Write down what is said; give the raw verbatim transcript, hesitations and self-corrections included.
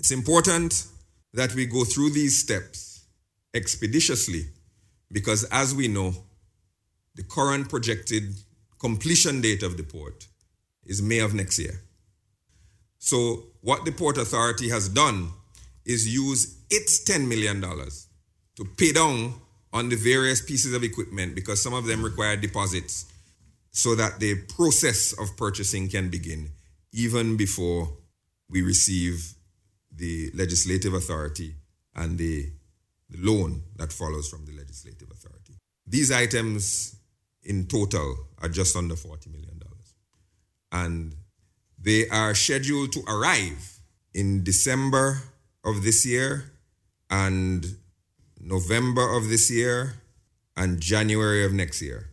It's important that we go through these steps expeditiously because, as we know, the current projected completion date of the port is May of next year. So what the Port Authority has done is use its ten million dollars to pay down on the various pieces of equipment because some of them require deposits so that the process of purchasing can begin even before we receive the legislative authority and the, the loan that follows from the legislative authority. These items in total are just under forty million dollars. And they are scheduled to arrive in December of this year and November of this year and January of next year.